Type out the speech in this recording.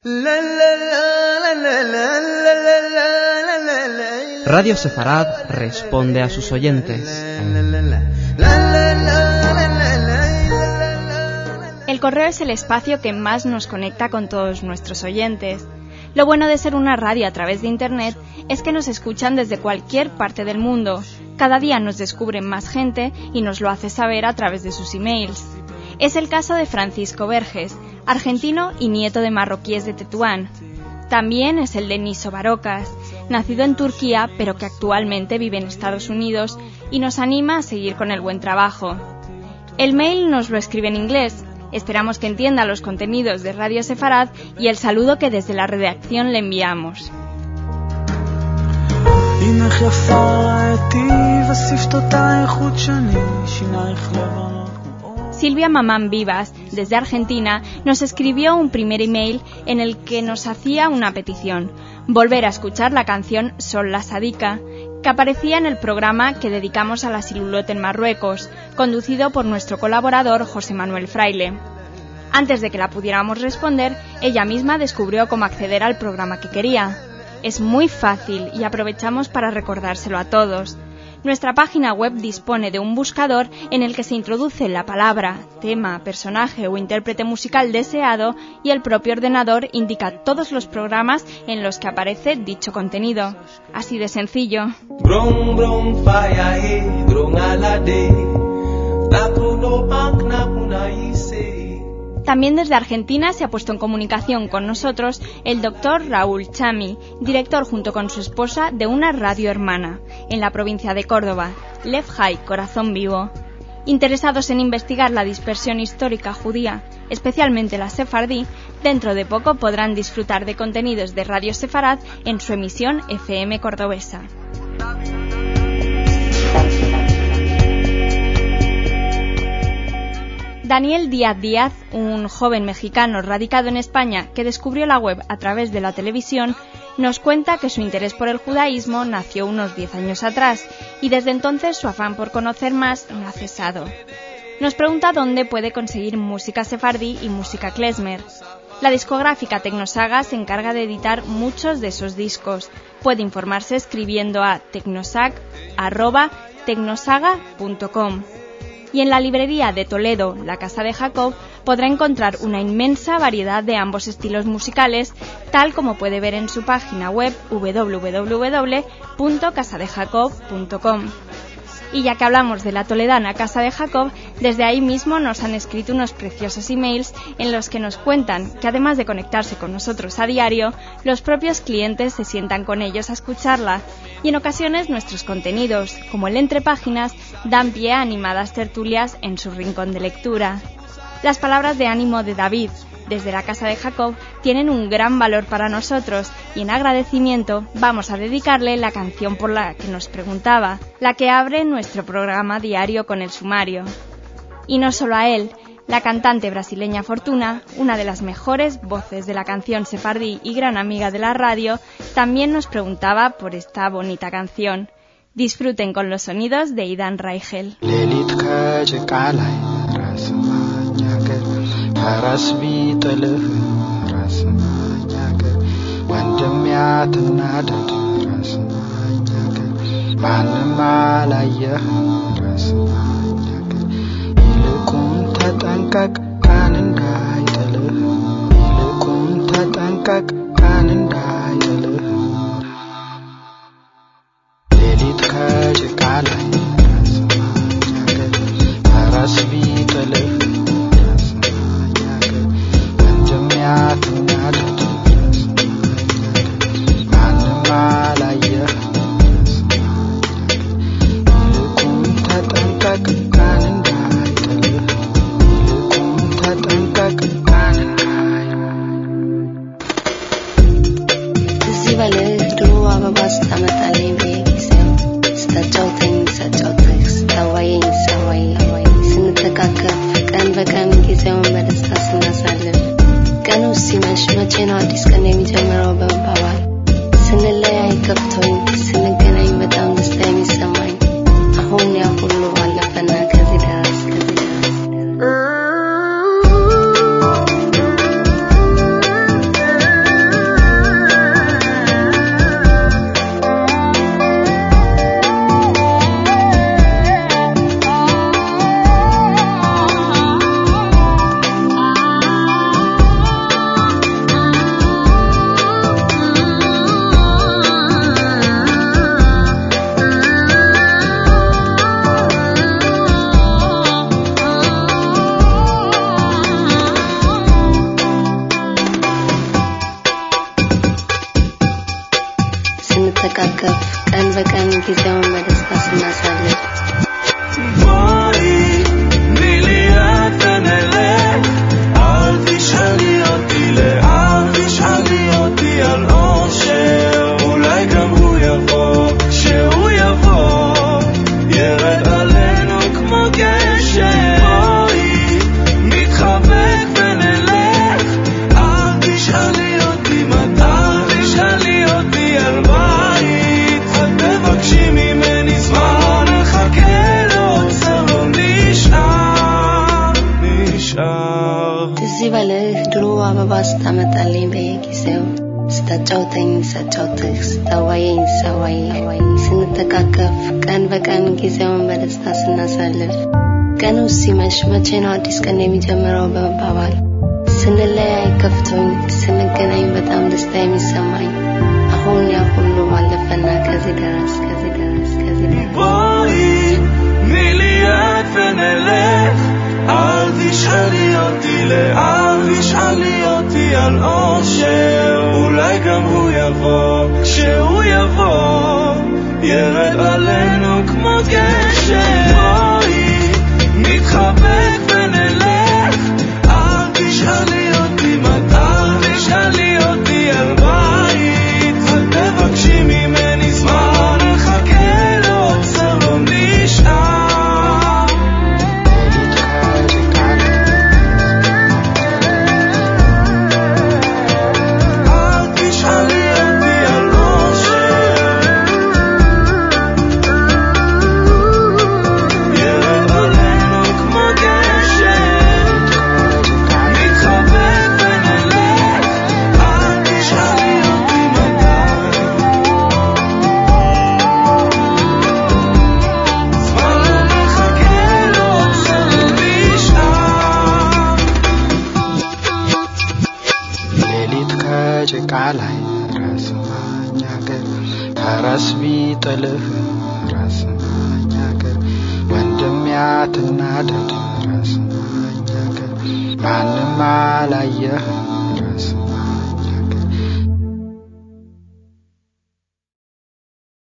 Radio Sefarad responde a sus oyentes. El correo es el espacio que más nos conecta con todos nuestros oyentes. Lo bueno de ser una radio a través de Internet es que nos escuchan desde cualquier parte del mundo. Cada día nos descubren más gente y nos lo hace saber a través de sus emails. Es el caso de Francisco Verges, argentino y nieto de marroquíes de Tetuán. También es el de Niso Barocas, nacido en Turquía pero que actualmente vive en Estados Unidos y nos anima a seguir con el buen trabajo. El mail nos lo escribe en inglés. Esperamos que entienda los contenidos de Radio Sefarad y el saludo que desde la redacción le enviamos. Silvia Mamán Vivas, desde Argentina, nos escribió un primer email en el que nos hacía una petición: volver a escuchar la canción Sol la Sadica, que aparecía en el programa que dedicamos a la Silulote en Marruecos, conducido por nuestro colaborador José Manuel Fraile. Antes de que la pudiéramos responder, ella misma descubrió cómo acceder al programa que quería. Es muy fácil y aprovechamos para recordárselo a todos. Nuestra página web dispone de un buscador en el que se introduce la palabra, tema, personaje o intérprete musical deseado y el propio ordenador indica todos los programas en los que aparece dicho contenido. Así de sencillo. También desde Argentina se ha puesto en comunicación con nosotros el doctor Raúl Chami, director junto con su esposa de una radio hermana, en la provincia de Córdoba, Lev Hai, Corazón Vivo. Interesados en investigar la dispersión histórica judía, especialmente la sefardí, dentro de poco podrán disfrutar de contenidos de Radio Sefarad en su emisión FM cordobesa. Daniel Díaz Díaz, un joven mexicano radicado en España que descubrió la web a través de la televisión, nos cuenta que su interés por el judaísmo nació unos 10 años atrás y desde entonces su afán por conocer más no ha cesado. Nos pregunta dónde puede conseguir música sefardí y música klezmer. La discográfica Tecnosaga se encarga de editar muchos de esos discos. Puede informarse escribiendo a tecnosag@tecnosaga.com. Y en la librería de Toledo, la Casa de Jacob, podrá encontrar una inmensa variedad de ambos estilos musicales, tal como puede ver en su página web www.casadejacob.com. Y ya que hablamos de la toledana Casa de Jacob, desde ahí mismo nos han escrito unos preciosos emails en los que nos cuentan que además de conectarse con nosotros a diario, los propios clientes se sientan con ellos a escucharla y en ocasiones nuestros contenidos, como el Entre Páginas, dan pie a animadas tertulias en su rincón de lectura. Las palabras de ánimo de David, desde la Casa de Jacob, tienen un gran valor para nosotros y en agradecimiento vamos a dedicarle la canción por la que nos preguntaba, la que abre nuestro programa diario con el sumario. Y no solo a él, la cantante brasileña Fortuna, una de las mejores voces de la canción sefardí y gran amiga de la radio, también nos preguntaba por esta bonita canción. Disfruten con los sonidos de Idan Reichel. ራስ ቢጥልህ ራስ ማኛገር ወንድም ያትናደድ ራስ ማኛገር ማንም አላየህ ራስ ማኛገር ይልቁን ተጠንቀቅ ቀን እንዳይጥልህ ይልቁን ተጠንቀቅ ቀን እንዳይጥልህ ሌሊት ከጭቃ ላይ ራስ ማኛገር ራስ ቢጥልህ ስንተቃቀፍ ቀን በቀን ጊዜውን በደስታ ስናሳልፍ ስታመጣልኝ በየጊዜው ስታጫውተኝ ሳጫውትህ ስታዋየኝ ሳዋይ ስንተቃቀፍ ቀን በቀን ጊዜውን በደስታ ስናሳልፍ ቀኑ ሲመሽ መቼ ነው አዲስ ቀን የሚጀምረው በመባባል ስንለያይ ከፍቶኝ ስንገናኝ በጣም ደስታ የሚሰማኝ አሁን ያ ሁሉ ማለፈና ከዚህ ደረስ מיליארד ונלך אל תשאלי אותי לאן תשאלי אותי על אושר אולי גם הוא יבוא כשהוא יבוא ירד עלינו כמו גשם בואי נתחבק ונלך אל תשאלי אותי מתי תשאלי אותי על בית אל תבקשי ממני זמן נחכה לו עוצר לא נשאר ቃላይ ራስማኛገር ታራስቢጥልህ ራስማኛገር ወንድም ያትናደድ ራስማኛገር ማንም አላየህ